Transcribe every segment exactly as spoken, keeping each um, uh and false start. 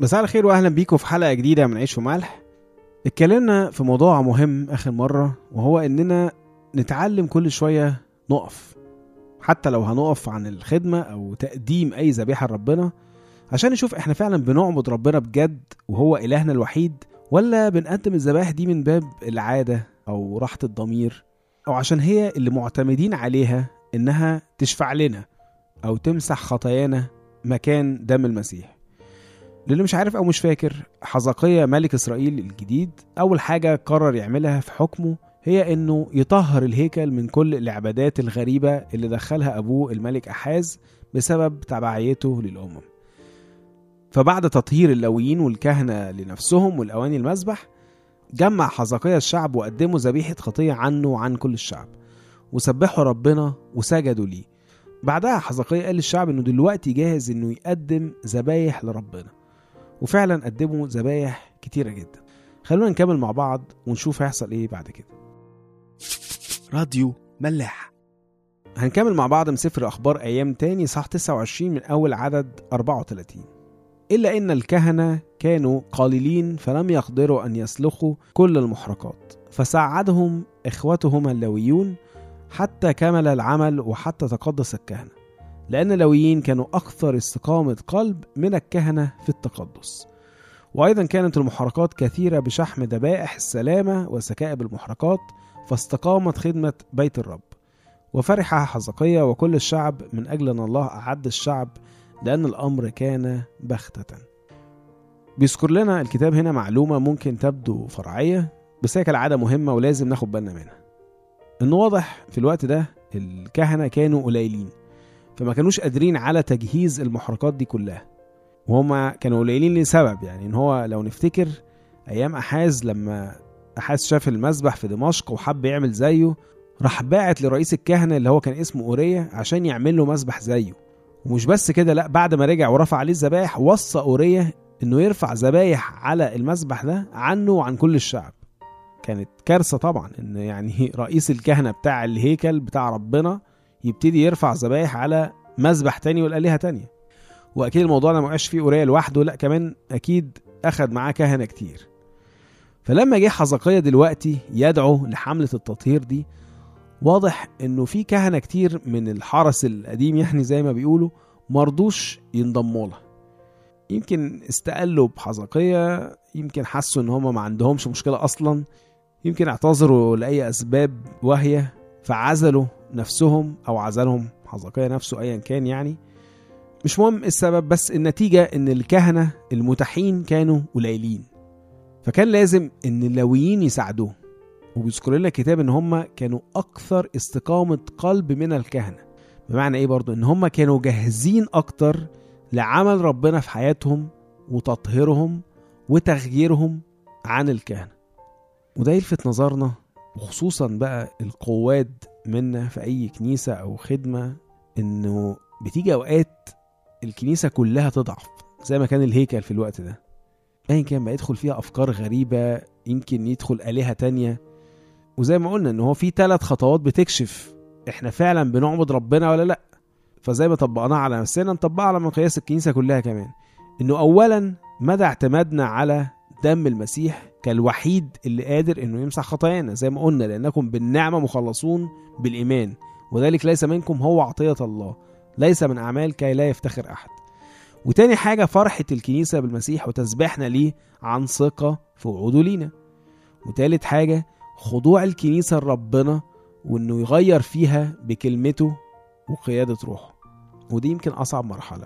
مساء الخير واهلا بيكم في حلقه جديده من عيش وملح. اتكلمنا في موضوع مهم اخر مره، وهو اننا نتعلم كل شويه نقف، حتى لو هنقف عن الخدمه او تقديم اي ذبيحه لربنا، عشان نشوف احنا فعلا بنعبد ربنا بجد وهو الهنا الوحيد، ولا بنقدم الذبائح دي من باب العاده او راحه الضمير، او عشان هي اللي معتمدين عليها انها تشفع لنا او تمسح خطايانا مكان دم المسيح. للي مش عارف او مش فاكر، حزقية ملك اسرائيل الجديد اول حاجة قرر يعملها في حكمه هي انه يطهر الهيكل من كل العبادات الغريبة اللي دخلها ابوه الملك احاز بسبب تبعيته للامم. فبعد تطهير اللاويين والكهنة لنفسهم والاواني المذبح، جمع حزقية الشعب وقدموا ذبيحة خطية عنه وعن كل الشعب، وسبحوا ربنا وسجدوا ليه. بعدها حزقية قال للشعب انه دلوقتي جاهز انه يقدم ذبايح لربنا، وفعلا قدموا ذبايح كتيرة جدا. خلونا نكمل مع بعض ونشوف هيحصل ايه بعد كده. راديو ملاح. هنكمل مع بعض من سفر اخبار ايام تاني صح تسعة وعشرين من اول عدد أربعة وثلاثين. الا ان الكهنة كانوا قليلين فلم يقدروا ان يسلخوا كل المحرقات، فساعدهم اخوتهم اللاويون حتى كمل العمل وحتى تقدس الكهنة، لأن اللاويين كانوا أكثر استقامة قلب من الكهنة في التقدس. وأيضا كانت المحرقات كثيرة بشحم ذبائح السلامة وسكائب المحرقات، فاستقامت خدمة بيت الرب. وفرح حزقية وكل الشعب من أجل أن الله أعد الشعب، لأن الأمر كان بختة. بيذكر لنا الكتاب هنا معلومة ممكن تبدو فرعية، بس هي كالعادة مهمة ولازم ناخد بالنا منها. إنه واضح في الوقت ده الكهنة كانوا قليلين، فما كانوش قادرين على تجهيز المحرقات دي كلها، وهم كانوا قليلين لسبب. يعني ان هو لو نفتكر ايام احاز، لما احاز شاف المذبح في دمشق وحب يعمل زيه، راح باعت لرئيس الكهنة اللي هو كان اسمه أورية عشان يعمل له مذبح زيه. ومش بس كده، لا، بعد ما رجع ورفع عليه الذبائح وصى أورية انه يرفع ذبايح على المذبح ده عنه وعن كل الشعب. كانت كارثة طبعا ان يعني رئيس الكهنة بتاع الهيكل بتاع ربنا يبتدي يرفع ذبايح على مذبح تاني والآلهة تانية. واكيد الموضوع ده ما وقعش فيه أورية لوحده، لا، كمان اكيد اخد معاه كهنة كتير. فلما جه حزقية دلوقتي يدعو لحملة التطهير دي، واضح انه في كهنة كتير من الحرس القديم يعني زي ما بيقولوا مرضوش ينضموا لها. يمكن استقلوا بحزقية، يمكن حسوا ان هم ما عندهمش مشكلة اصلا، يمكن اعتذروا لأي اسباب واهية فعزلوا نفسهم او عزلهم حزقية نفسه، ايا كان يعني مش مهم السبب، بس النتيجة ان الكهنة المتاحين كانوا قليلين، فكان لازم ان اللاويين يساعدوهم. وبيذكر لنا الكتاب ان هم كانوا اكثر استقامة قلب من الكهنة. بمعنى ايه برضو؟ ان هم كانوا جاهزين اكتر لعمل ربنا في حياتهم وتطهيرهم وتغييرهم عن الكهنة. وده يلفت نظرنا، وخصوصا بقى القواد منا في اي كنيسة او خدمة، انه بتيجي اوقات الكنيسة كلها تضعف زي ما كان الهيكل في الوقت ده. ايا كان بقى يدخل فيها افكار غريبة، يمكن يدخل آلهة تانية. وزي ما قلنا ان هو في ثلاث خطوات بتكشف احنا فعلا بنعبد ربنا ولا لا. فزي ما طبقناها على نفسنا نطبقها على مقياس الكنيسة كلها كمان. انه اولا مدى اعتمادنا على دم المسيح كالوحيد اللي قادر انه يمسح خطايانا، زي ما قلنا لانكم بالنعمة مخلصون بالايمان، وذلك ليس منكم، هو عطية الله، ليس من اعمال كي لا يفتخر احد. وتاني حاجة فرحة الكنيسة بالمسيح وتسبيحنا ليه عن ثقة في وعوده لينا. وتالت حاجة خضوع الكنيسة لربنا، وانه يغير فيها بكلمته وقيادة روحه. ودي يمكن اصعب مرحلة،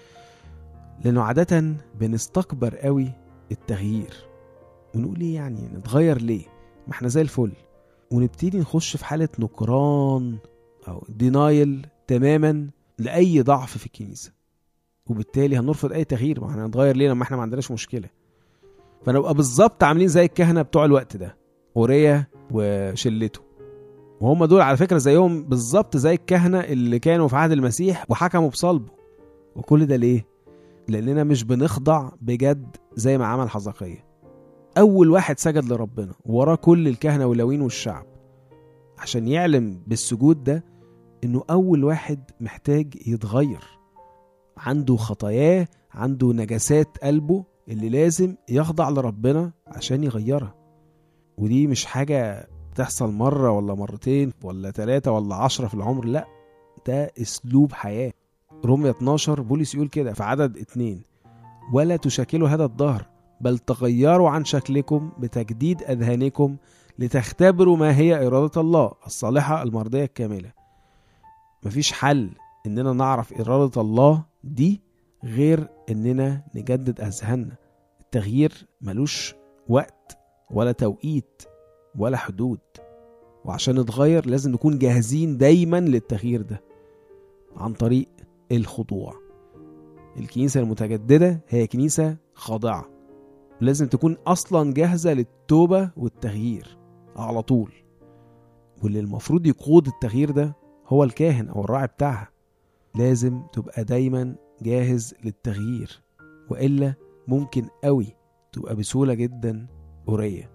لانه عادة بنستكبر قوي التغيير ونقول ليه يعني نتغير ليه، ما احنا زي الفل، ونبتدي نخش في حالة نكران او دينايل تماما لأي ضعف في الكنيسة، وبالتالي هنرفض اي تغيير. ما احنا نتغير ليه لما احنا ما عندناش مشكلة؟ فنبقى بالظبط عاملين زي الكهنة بتوع الوقت ده، أورية وشلته. وهم دول على فكرة زيهم بالظبط زي الكهنة اللي كانوا في عهد المسيح وحكموا بصلبه. وكل ده ليه؟ لأننا مش بنخضع بجد زي ما عمل حزقية. أول واحد سجد لربنا وراه كل الكهنة واللاويين والشعب، عشان يعلم بالسجود ده إنه أول واحد محتاج يتغير، عنده خطاياه، عنده نجاسات قلبه اللي لازم يخضع لربنا عشان يغيرها. ودي مش حاجة تحصل مرة ولا مرتين ولا ثلاثة ولا عشرة في العمر، لا، ده اسلوب حياة. رومية اتناشر بولس يقول كده في عدد اتنين: ولا تشكلوا هذا الدهر بل تغيروا عن شكلكم بتجديد أذهانكم لتختبروا ما هي إرادة الله الصالحة المرضية الكاملة. مفيش حل إننا نعرف إرادة الله دي غير إننا نجدد أذهاننا. التغيير ملوش وقت ولا توقيت ولا حدود، وعشان نتغير لازم نكون جاهزين دايما للتغيير ده عن طريق الخضوع. الكنيسة المتجددة هي كنيسة خاضعة، لازم تكون أصلا جاهزة للتوبة والتغيير على طول. واللي المفروض يقود التغيير ده هو الكاهن أو الراعي بتاعها. لازم تبقى دايما جاهز للتغيير، وإلا ممكن قوي تبقى بسهولة جدا قرية.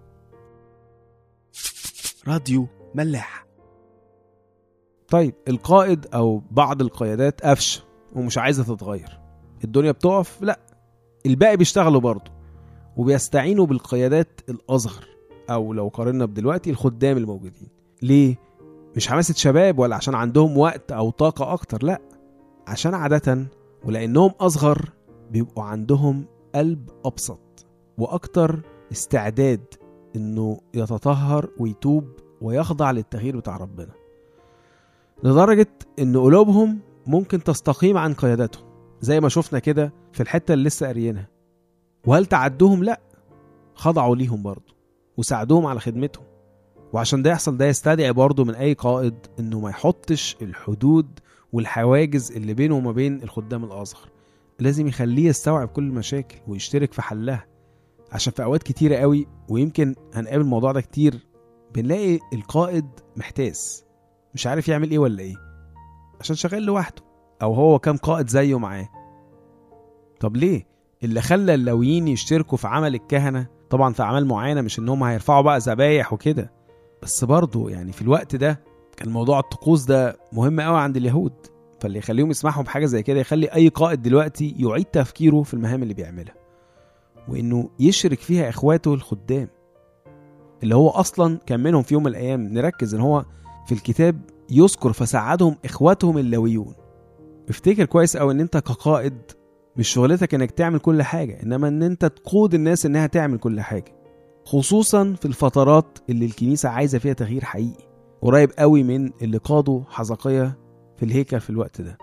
راديو ملاح. طيب القائد أو بعض القيادات قفش ومش عايزة تتغير، الدنيا بتقف؟ لا، الباقي بيشتغلوا برضو وبيستعينوا بالقيادات الأصغر، أو لو قارنا بدلوقتي الخدام الموجودين. ليه؟ مش حماسة شباب ولا عشان عندهم وقت أو طاقة أكتر، لا، عشان عادة ولأنهم أصغر بيبقوا عندهم قلب أبسط وأكتر استعداد إنه يتطهر ويتوب ويخضع للتغيير بتاع ربنا، لدرجة إن قلوبهم ممكن تستقيم عن قيادتهم زي ما شفنا كده في الحتة اللي لسه قاريينها. وهل تعدوهم؟ لا، خضعوا ليهم برضو وساعدوهم على خدمتهم. وعشان ده يحصل ده يستدعي برضو من أي قائد إنه ما يحطش الحدود والحواجز اللي بينه وما بين الخدام الأصغر. لازم يخليه يستوعب كل المشاكل ويشترك في حلها، عشان في أوقات كتيرة قوي، ويمكن هنقابل الموضوع ده كتير، بنلاقي القائد محتاس مش عارف يعمل ايه ولا ايه، عشان شغال لوحده او هو كام قائد زيه معاه. طب ليه؟ اللي خلى اللاويين يشتركوا في عمل الكهنة طبعا في اعمال معينة، مش انهم هيرفعوا بقى ذبايح وكده بس، برضو يعني في الوقت ده كان موضوع الطقوس ده مهم قوي عند اليهود، فاللي يخليهم يسمحوا بحاجة زي كده يخلي اي قائد دلوقتي يعيد تفكيره في المهام اللي بيعملها، وانه يشرك فيها اخواته الخدام اللي هو اصلا كان منهم في يوم من الايام. نركز ان هو في الكتاب يذكر فساعدهم اخواتهم اللاويون. افتكر كويس قوي ان انت كقائد مش شغلتك انك تعمل كل حاجة، انما ان انت تقود الناس انها تعمل كل حاجة، خصوصا في الفترات اللي الكنيسة عايزة فيها تغيير حقيقي قريب قوي من اللي قادوا حزقية في الهيكل في الوقت ده.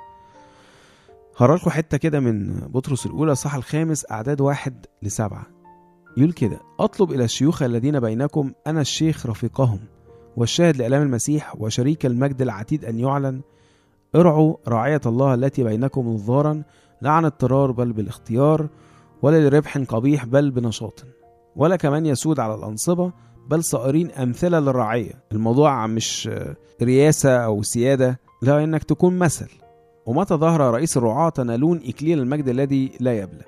هرالكم حتة كده من بطرس الأولى صح الخامس أعداد واحد لسبعة، يقول كده: أطلب إلى الشيوخ الذين بينكم، أنا الشيخ رفيقهم والشاهد لإعلام المسيح وشريك المجد العتيد أن يعلن، ارعوا رعاية الله التي بينكم نظارا، لا عن اضطرار بل بالاختيار، ولا لربح قبيح بل بنشاط، ولا كمان يسود على الأنصبة بل صائرين أمثلة للرعية. الموضوع مش رياسة أو سيادة، لا، إنك تكون مثل. ومتى ظهر رئيس الرعاة تنالون إكليل المجد الذي لا يبلى.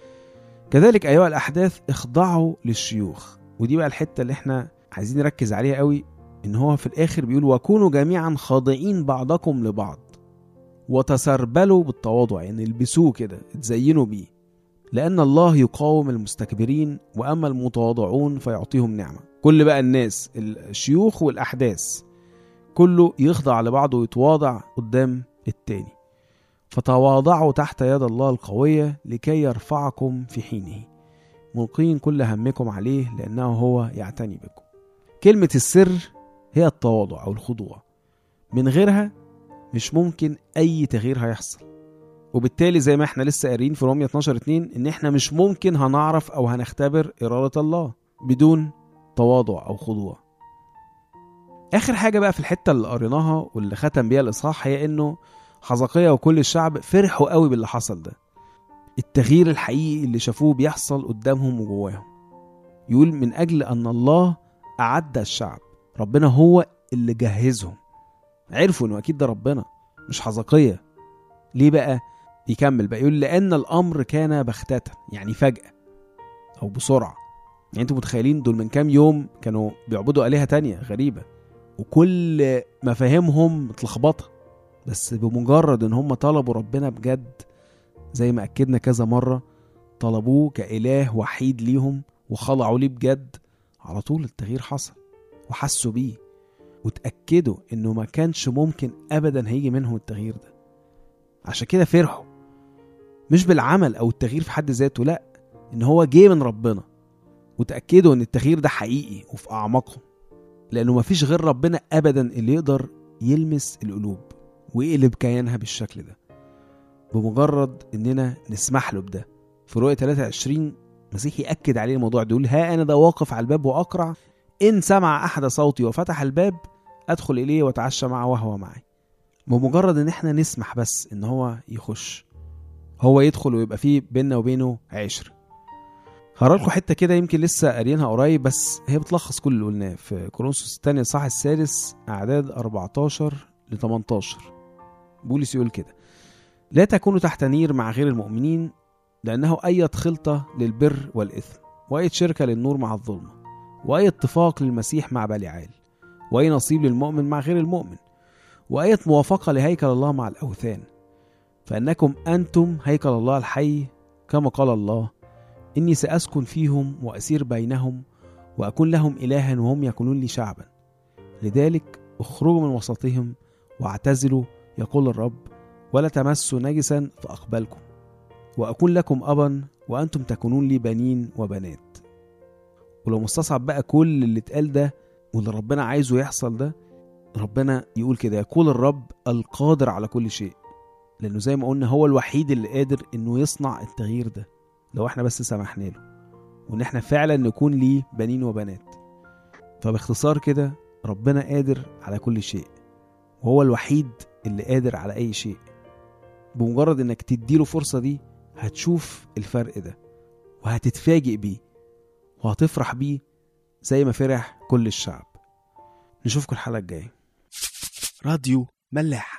كذلك أيها الأحداث اخضعوا للشيوخ. ودي بقى الحتة اللي احنا عايزين نركز عليها قوي، إن هو في الآخر بيقول: وكونوا جميعا خاضعين بعضكم لبعض وتسربلوا بالتواضع، يعني البسوه كده، تزينوا بيه، لأن الله يقاوم المستكبرين وأما المتواضعون فيعطيهم نعمة. كل بقى الناس الشيوخ والأحداث كله يخضع لبعضه ويتواضع قدام التاني. فتواضعوا تحت يد الله القوية لكي يرفعكم في حينه، ملقين كل همكم عليه لأنه هو يعتني بكم. كلمة السر هي التواضع أو الخضوع، من غيرها مش ممكن أي تغيير هيحصل. وبالتالي زي ما احنا لسه قارين في رومية اتناشر اتنين ان احنا مش ممكن هنعرف او هنختبر إرادة الله بدون تواضع او خضوع. اخر حاجة بقى في الحتة اللي قريناها واللي ختم بيها الإصحاح هي انه حزقية وكل الشعب فرحوا قوي باللي حصل ده، التغيير الحقيقي اللي شافوه بيحصل قدامهم وجواهم. يقول: من اجل ان الله اعد الشعب، ربنا هو اللي جهزهم. عرفوا انه اكيد ده ربنا مش حزقية. ليه بقى؟ يكمل بقى يقول: لأن الأمر كان بختة، يعني فجأة أو بسرعة. يعني أنتوا متخيلين دول من كام يوم كانوا بيعبدوا آلهة تانية غريبة وكل مفاهيمهم متلخبطة، بس بمجرد ان هم طلبوا ربنا بجد زي ما أكدنا كذا مرة، طلبوه كإله وحيد ليهم وخضعوا ليه بجد، على طول التغيير حصل وحسوا بيه وتأكدوا انه ما كانش ممكن ابدا هيجي منهم التغيير ده. عشان كده فرحوا، مش بالعمل او التغيير في حد ذاته، لا، ان هو جه من ربنا، وتأكدوا ان التغيير ده حقيقي وفي اعماقهم، لانه ما فيش غير ربنا ابدا اللي يقدر يلمس القلوب ويقلب كيانها بالشكل ده بمجرد اننا نسمح له بده. في رؤية ثلاثة وعشرين مسيح يأكد عليه الموضوع ده، يقول ها انا ده واقف على الباب واقرع، ان سمع احد صوتي وفتح الباب ادخل اليه واتعشى معه وهو معي. بمجرد ان احنا نسمح بس ان هو يخش، هو يدخل ويبقى فيه بيننا وبينه عشر. هقرا لكم حته كده يمكن لسه قارينها قريب، بس هي بتلخص كل اللي قلناه في كورنثوس الثانيه صح السادس اعداد أربعتاشر ل تمنتاشر. بولس يقول كده: لا تكونوا تحت نير مع غير المؤمنين، لانه اي خلطه للبر والاثم، واي شركه للنور مع الظلمه، واي اتفاق للمسيح مع بليعال، واي نصيب للمؤمن مع غير المؤمن، واي موافقه لهيكل الله مع الاوثان. فانكم انتم هيكل الله الحي، كما قال الله: إني سأسكن فيهم وأسير بينهم وأكون لهم إلها وهم يكونون لي شعبا. لذلك اخرجوا من وسطهم واعتزلوا، يقول الرب، ولا تمسوا نجسا فأقبلكم، وأكون لكم أبا وأنتم تكونون لي بنين وبنات. ولو مستصعب بقى كل اللي اتقال ده واللي ربنا عايزه يحصل ده، ربنا يقول كده: يقول الرب القادر على كل شيء. لأنه زي ما قلنا هو الوحيد اللي قادر إنه يصنع التغيير ده لو احنا بس سمحنا له، وان احنا فعلا نكون ليه بنين وبنات. فباختصار كده ربنا قادر على كل شيء، وهو الوحيد اللي قادر على اي شيء. بمجرد انك تديله فرصة دي هتشوف الفرق ده وهتتفاجئ بيه وهتفرح بيه زي ما فرح كل الشعب. نشوفكم الحلقة الجاية. راديو ملاح.